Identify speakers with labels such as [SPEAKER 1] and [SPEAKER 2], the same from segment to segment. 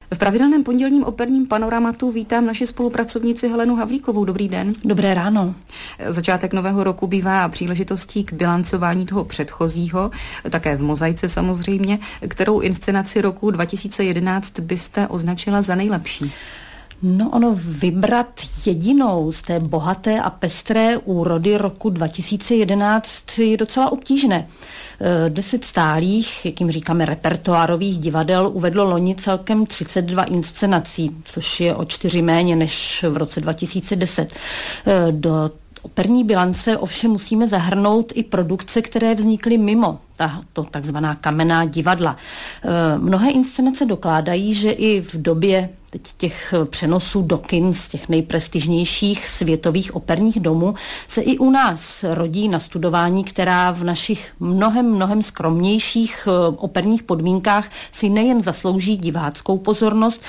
[SPEAKER 1] V pravidelném pondělním operním panoramatu vítám naši spolupracovnici Helenu Havlíkovou. Dobrý den.
[SPEAKER 2] Dobré ráno.
[SPEAKER 1] Začátek nového roku bývá příležitostí k bilancování toho předchozího, také v mozaice samozřejmě. Kterou inscenaci roku 2011 byste označila za nejlepší?
[SPEAKER 2] No ono vybrat jedinou z té bohaté a pestré úrody roku 2011 je docela obtížné. 10 stálých, jak jim říkáme, repertoárových divadel uvedlo loni celkem 32 inscenací, což je o 4 méně než v roce 2010. Do operní bilance ovšem musíme zahrnout i produkce, které vznikly mimo to takzvaná kamenná divadla. Mnohé inscenace dokládají, že i v době těch přenosů do kin z těch nejprestižnějších světových operních domů se i u nás rodí nastudování, která v našich mnohem skromnějších operních podmínkách si nejen zaslouží diváckou pozornost,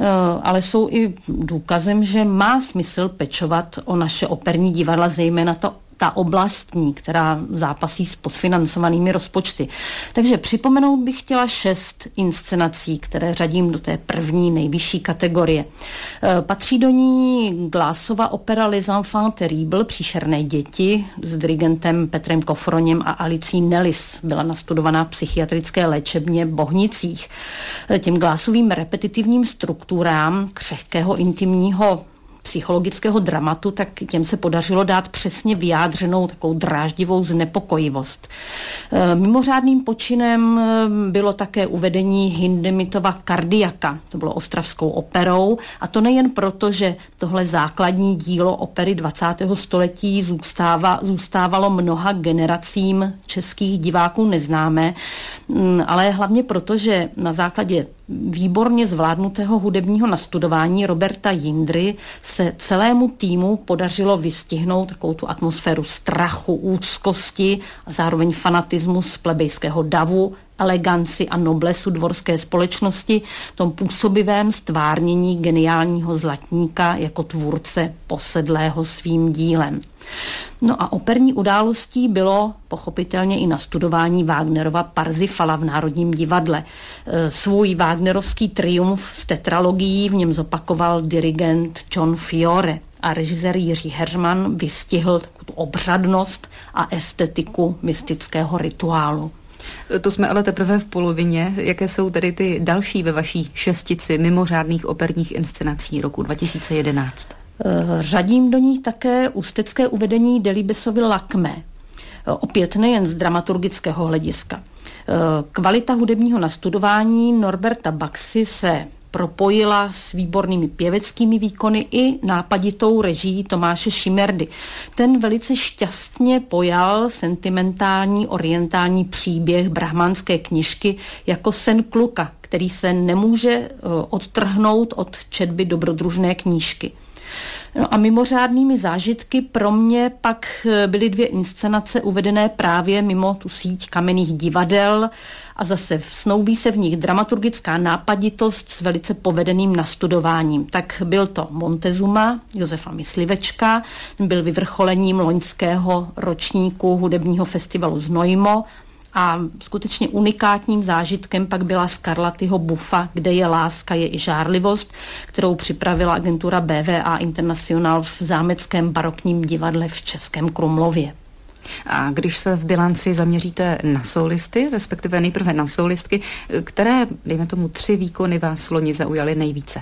[SPEAKER 2] ale jsou i důkazem, že má smysl pečovat o naše operní divadla, zejména ta oblastní, která zápasí s podfinancovanými rozpočty. Takže připomenout bych chtěla 6 inscenací, které řadím do té první nejvyšší kategorie. Patří do ní Glassova opera Les Enfants Terribles, Příšerné děti, s dirigentem Petrem Kofroněm a Alicí Nellis. Byla nastudovaná v psychiatrické léčebně v Bohnicích. Těm Glassovým repetitivním strukturám křehkého intimního psychologického dramatu, tak těm se podařilo dát přesně vyjádřenou takovou dráždivou znepokojivost. Mimořádným počinem bylo také uvedení Hindemitova Kardiaka. To bylo ostravskou operou a to nejen proto, že tohle základní dílo opery 20. století zůstávalo mnoha generacím českých diváků neznámé, ale hlavně proto, že na základě výborně zvládnutého hudebního nastudování Roberta Jindry se celému týmu podařilo vystihnout takovou tu atmosféru strachu, úzkosti a zároveň fanatismus plebejského davu, eleganci a noblesu dvorské společnosti v tom působivém stvárnění geniálního zlatníka jako tvůrce posedlého svým dílem. No a operní událostí bylo pochopitelně i nastudování Wagnerova Parsifala v Národním divadle. Svůj wagnerovský triumf s tetralogií v něm zopakoval dirigent John Fiore a režisér Jiří Heřman vystihl tu obřadnost a estetiku mystického rituálu.
[SPEAKER 1] To jsme ale teprve v polovině. Jaké jsou tedy ty další ve vaší šestici mimořádných operních inscenací roku 2011?
[SPEAKER 2] Řadím do ní také ústecké uvedení Delibesovy Lakmé. Opět nejen z dramaturgického hlediska. Kvalita hudebního nastudování Norberta Baxy se propojila s výbornými pěveckými výkony i nápaditou režií Tomáše Šimerdy. Ten velice šťastně pojal sentimentální orientální příběh brahmánské knižky jako sen kluka, který se nemůže odtrhnout od četby dobrodružné knížky. No a mimořádnými zážitky pro mě pak byly 2 inscenace uvedené právě mimo tu síť kamenných divadel a zase snoubí se v nich dramaturgická nápaditost s velice povedeným nastudováním. Tak byl to Montezuma Josefa Myslivečka, ten byl vyvrcholením loňského ročníku hudebního festivalu Znojmo, a skutečně unikátním zážitkem pak byla Scarlattiho Buffa, Kde je láska, je i žárlivost, kterou připravila agentura BVA International v zámeckém barokním divadle v Českém Krumlově.
[SPEAKER 1] A když se v bilanci zaměříte na solisty, respektive nejprve na solistky, které, dejme tomu, 3 výkony vás loni zaujaly nejvíce?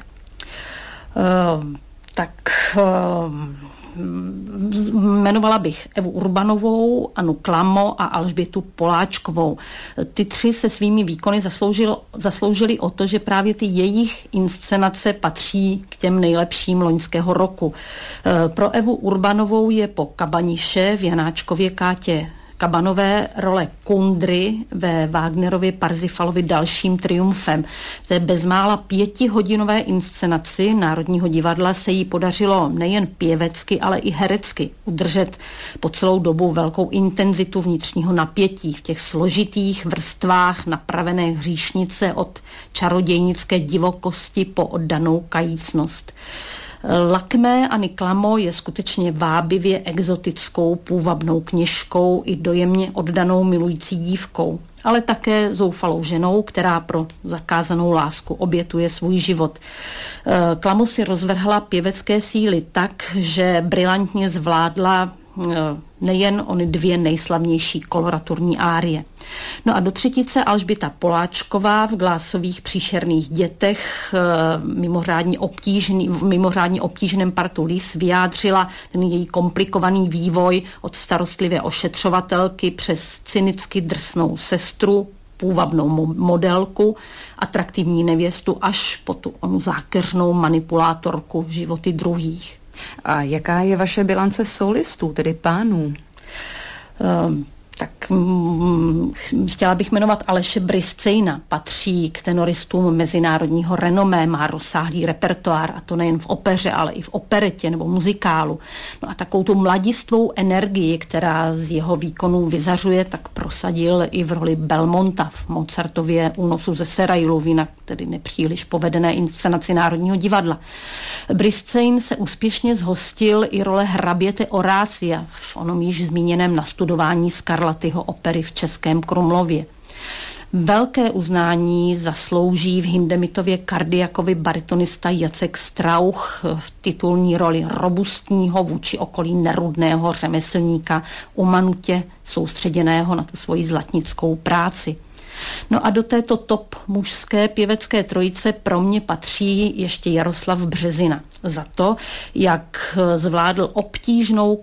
[SPEAKER 2] Jmenovala bych Evu Urbanovou, Anu Klamo a Alžbětu Poláčkovou. Ty 3 se svými výkony zasloužili o to, že právě ty jejich inscenace patří k těm nejlepším loňského roku. Pro Evu Urbanovou je po Kabaniše v Janáčkově Kátě Kabanové role Kundry ve Wagnerově Parsifalovi dalším triumfem. V té bezmála 5hodinové inscenaci Národního divadla se jí podařilo nejen pěvecky, ale i herecky udržet po celou dobu velkou intenzitu vnitřního napětí v těch složitých vrstvách napravené hříšnice od čarodějnické divokosti po oddanou kajícnost. Lakmé Anny Klamo je skutečně vábivě exotickou, půvabnou kněžkou i dojemně oddanou milující dívkou. ale také zoufalou ženou, která pro zakázanou lásku obětuje svůj život. Klamo si rozvrhla pěvecké síly tak, že brilantně zvládla nejen ony dvě nejslavnější koloraturní árie. No a do třetice Alžběta Poláčková v Glásových příšerných dětech v mimořádně obtížném partu Lis vyjádřila ten její komplikovaný vývoj od starostlivé ošetřovatelky přes cynicky drsnou sestru, půvabnou modelku, atraktivní nevěstu až po tu onu zákeřnou manipulátorku životy druhých.
[SPEAKER 1] A jaká je vaše bilance solistů, tedy pánů?
[SPEAKER 2] Tak chtěla bych jmenovat Aleše Briscejna. Patří k tenoristům mezinárodního renomé, má rozsáhlý repertoár, a to nejen v opeře, ale i v operetě nebo muzikálu. No a takovou tu mladistvou energii, která z jeho výkonů vyzařuje, tak prosadil i v roli Belmonta v Mozartově Únosu ze Serailu, jinak tedy nepříliš povedené inscenaci Národního divadla. Briscejn se úspěšně zhostil i role hraběte Orácia v onom již zmíněném nastudování Scarlattiho opery v Českém Krumlově. Velké uznání zaslouží v Hindemitově Kardiakovi baritonista Jacek Strauch v titulní roli robustního vůči okolí nerudného řemeslníka, umanutě soustředěného na tu svoji zlatnickou práci. No a do této top mužské pěvecké trojice pro mě patří ještě Jaroslav Březina za to, jak zvládl obtížnou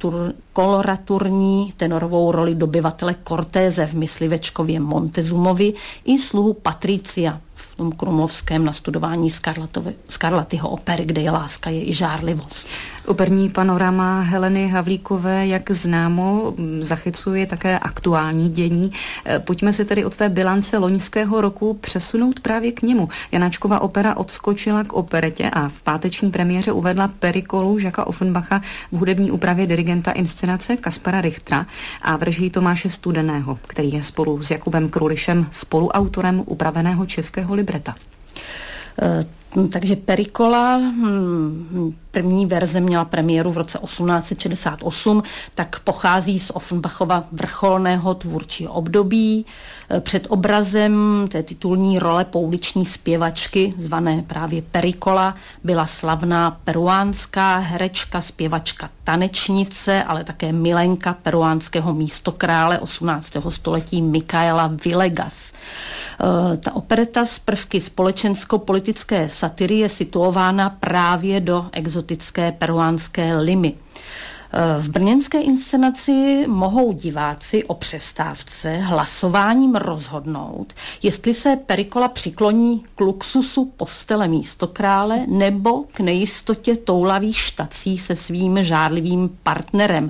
[SPEAKER 2] koloraturní tenorovou roli dobyvatele Cortéze v Myslivečkově Montezumovi i sluhu Patricia v tom krumlovském nastudování Scarlattiho opery, kde je láska, je i žárlivost.
[SPEAKER 1] Operní panorama Heleny Havlíkové, jak známo, zachycuje také aktuální dění. Pojďme se tedy od té bilance loňského roku přesunout právě k němu. Janáčkova opera odskočila k operetě a v páteční premiéře uvedla Perikolu Jacquesa Offenbacha v hudební úpravě dirigenta inscenace Kaspara Richtera a v režii Tomáše Studeného, který je spolu s Jakubem Krulišem spoluautorem upraveného českého libreta.
[SPEAKER 2] Takže Perikola, první verze měla premiéru v roce 1868, tak pochází z Offenbachova vrcholného tvůrčího období. Před obrazem té titulní role pouliční zpěvačky, zvané právě Perikola, byla slavná peruánská herečka, zpěvačka, tanečnice, ale také milenka peruánského místokrále 18. století Micaela Villegas. Ta opereta z prvky společensko-politické satiry je situována právě do exotické peruánské Limy. V brněnské inscenaci mohou diváci o přestávce hlasováním rozhodnout, jestli se Perikola přikloní k luxusu postele místokrále nebo k nejistotě toulavých štací se svým žárlivým partnerem.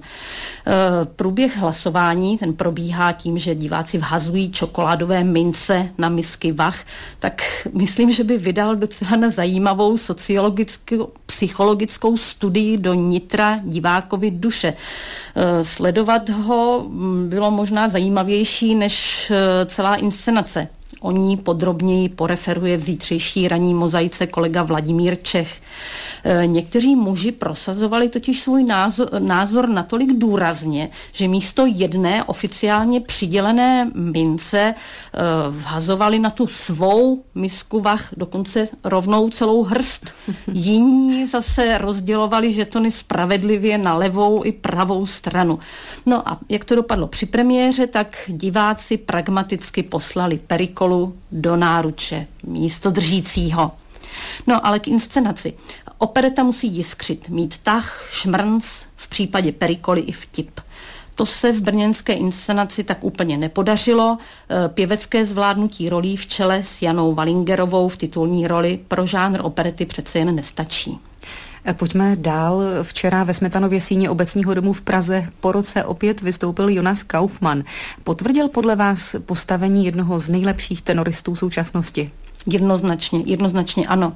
[SPEAKER 2] Průběh hlasování ten probíhá tím, že diváci vhazují čokoládové mince na misky vah, tak myslím, že by vydal docela na zajímavou psychologickou studii do nitra divákovi duše. Sledovat ho bylo možná zajímavější než celá inscenace. O ní podrobněji poreferuje v zítřejší ranní mozaice kolega Vladimír Čech. Někteří muži prosazovali totiž svůj názor natolik důrazně, že místo jedné oficiálně přidělené mince vhazovali na tu svou misku vah dokonce rovnou celou hrst. Jiní zase rozdělovali žetony spravedlivě na levou i pravou stranu. No a jak to dopadlo při premiéře, tak diváci pragmaticky poslali Perikolu do náruče místodržícího. No ale k inscenaci. Opereta musí jiskřit, mít tah, šmrnc, v případě Perikoly i vtip. To se v brněnské inscenaci tak úplně nepodařilo. Pěvecké zvládnutí rolí v čele s Janou Valingerovou v titulní roli pro žánr operety přece jen nestačí.
[SPEAKER 1] Pojďme dál. Včera ve Smetanově síni Obecního domu v Praze po roce opět vystoupil Jonas Kaufmann. Potvrdil podle vás postavení jednoho z nejlepších tenoristů současnosti? Jednoznačně ano.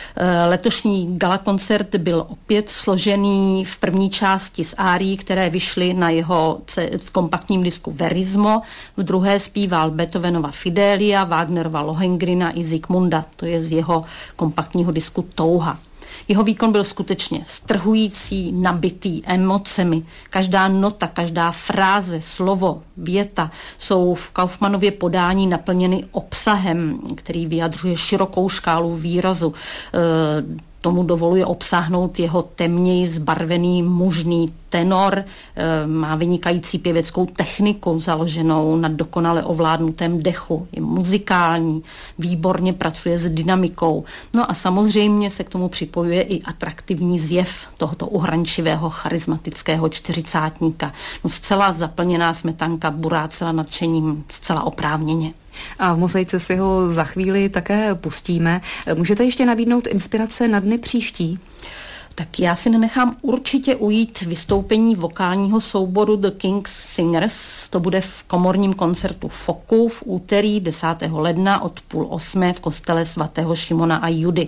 [SPEAKER 1] Letošní galakoncert byl opět složený v první části z árií, které vyšly na jeho kompaktním disku Verismo, v druhé zpíval Beethovenova Fidelia, Wagnerova Lohengrina i Zikmunda, to je z jeho kompaktního disku Touha.
[SPEAKER 2] Jeho výkon byl skutečně strhující, nabitý emocemi. Každá nota, každá fráze, slovo, věta jsou v Kaufmannově podání naplněny obsahem, který vyjadřuje širokou škálu výrazu. Tomu dovoluje obsáhnout jeho temněji zbarvený mužný tenor, má vynikající pěveckou techniku založenou na dokonale ovládnutém dechu, je muzikální, výborně pracuje s dynamikou. No a samozřejmě se k tomu připojuje i atraktivní zjev tohoto uhrančivého, charismatického čtyřicátníka. No zcela zaplněná smetanka burácela nadšením, zcela oprávněně.
[SPEAKER 1] A v Mozaice si ho za chvíli také pustíme. Můžete ještě nabídnout inspirace na dny příští?
[SPEAKER 2] Tak já si nenechám určitě ujít vystoupení vokálního souboru The King's Singers. To bude v komorním koncertu Foku v úterý 10. ledna od 7:30 v kostele svatého Šimona a Judy.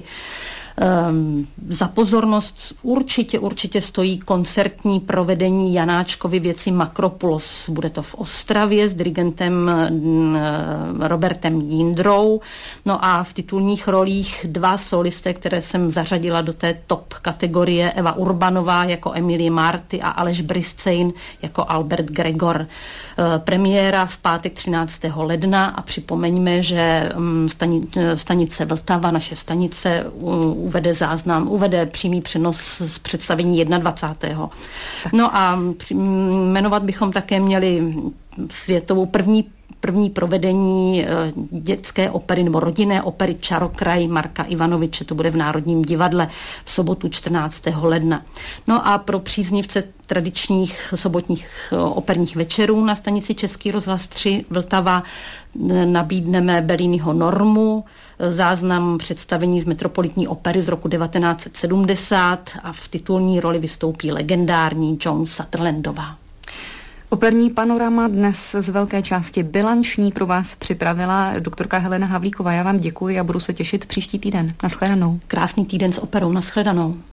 [SPEAKER 2] Za pozornost určitě stojí koncertní provedení Janáčkovy věci Makropulos. Bude to v Ostravě s dirigentem Robertem Jindrou. No a v titulních rolích 2 solisté, které jsem zařadila do té top kategorie, Eva Urbanová jako Emilie Marty a Aleš Briscein jako Albert Gregor. Premiéra v pátek 13. ledna a připomeňme, že stanice Vltava, naše stanice, uvede přímý přenos z představení 21. No a jmenovat bychom také měli světovou první provedení dětské opery nebo rodinné opery Čarokraj Marka Ivanoviče, to bude v Národním divadle v sobotu 14. ledna. No a pro příznivce tradičních sobotních operních večerů na stanici Český rozhlas 3 Vltava nabídneme Belliniho Normu, záznam představení z Metropolitní opery z roku 1970 a v titulní roli vystoupí legendární Joan Sutherlandová.
[SPEAKER 1] Operní panorama dnes z velké části bilanční pro vás připravila doktorka Helena Havlíková. Já vám děkuji a budu se těšit příští týden. Naschledanou.
[SPEAKER 2] Krásný týden s operou. Naschledanou.